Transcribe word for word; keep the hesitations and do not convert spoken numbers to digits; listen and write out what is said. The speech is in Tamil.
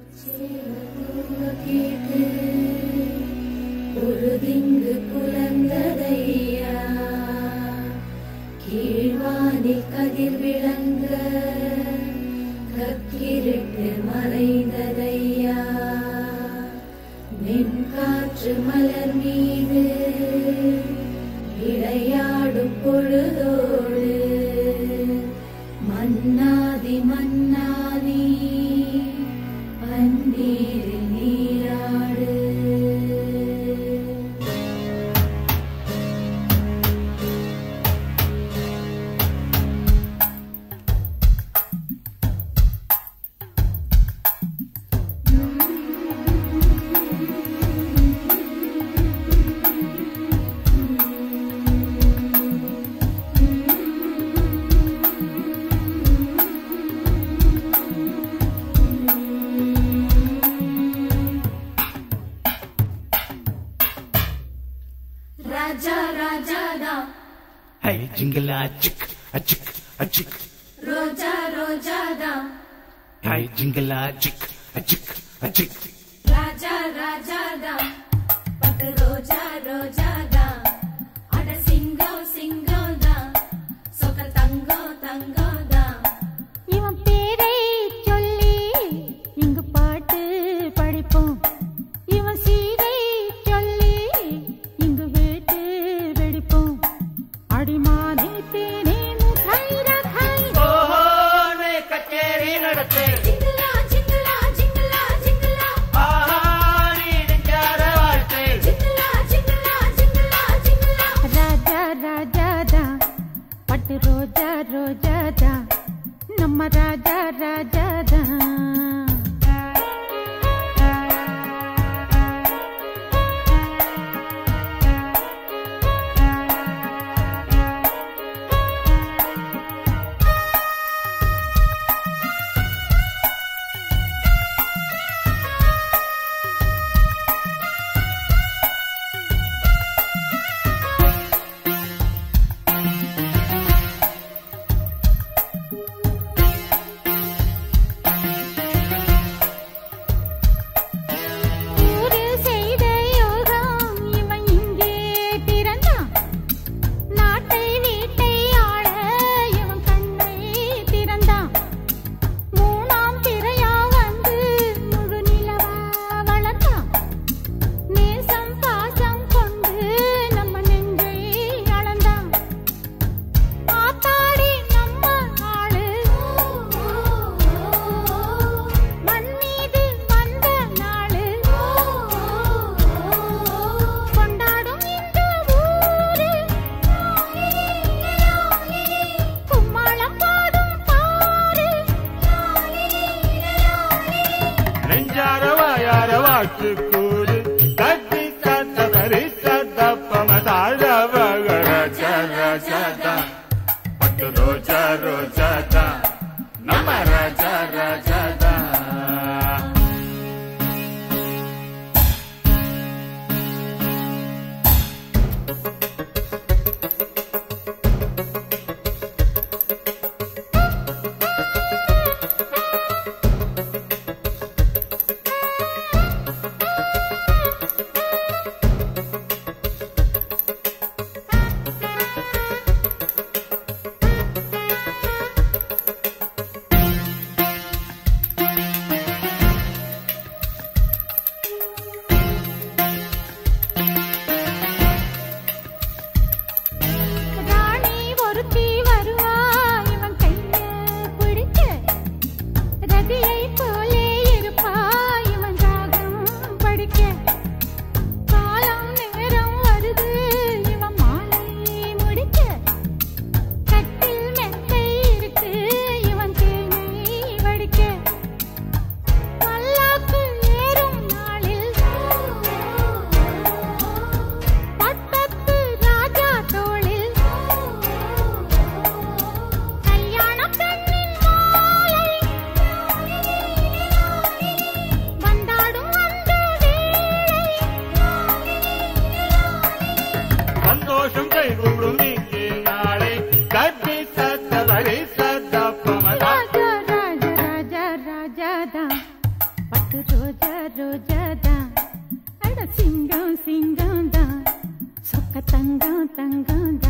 பொழுதிங்கு புலந்ததையா கீழ்வானில் கதிர் விளங்க கக்கிருட்டு மறைந்ததையா மென்காற்று மலர் மீது விளையாடும் பொழுதோடு மன்னாதி மன்னாதி பன்னீரில் நீராடு Raja Raja da Hey jingle a chick a chick a chick Roja Roja da Hey jingle a chick a chick a chick Raja Raja da Pat Roja Roja da Ada singo singo da Soka tango tango da இவன் பேரை சொல்லி இங்கு பாட்டு படிப்போம் இவன் சீரை சொல்லி இங்கு வீட்டு வெடிப்போம் அடிமானே தேனே முகைரா கை ஓஹோ நே கச்சேரி நடத்தே Jingla jingla jingla jingla ஆஹா நீ நெஞ்சார வாழ்த்தே Jingla jingla jingla jingla Raja Raja தா பட்டு ரோஜா ரோஜா தா நம்ம ராஜா ராஜா தா ஊரு செய்த யோகம் இவன் இங்கே பிறந்தான் நாட்டை வீட்டை ஆள இவன் கண்ணை திறந்தான் மூணாம் திரையா வந்து முழு நிலவா வளர்ந்தான் நேசம் பாசம் கொண்டு நம்ம நெஞ்சை அளந்தான் ஆத்தாடி நம்ம ஆளு மண் மீது வந்த நாளு கொண்டாடும் இந்த ஊரு கும்மாளம் பாடும் பாரு நெஞ்சார வாயார வாழ்த்து கூறு கட்டி சத்த பரி சத்த பமதாழ வகர ஜர ஜத பட்டு ரோஜா ரோஜா தா நம்ம ராஜா ராஜா தா பட்டு ரோஜா ரோஜா தான் அட சிங்கம் சிங்கம் தான் சொக்க தங்கம் தங்கம் தான்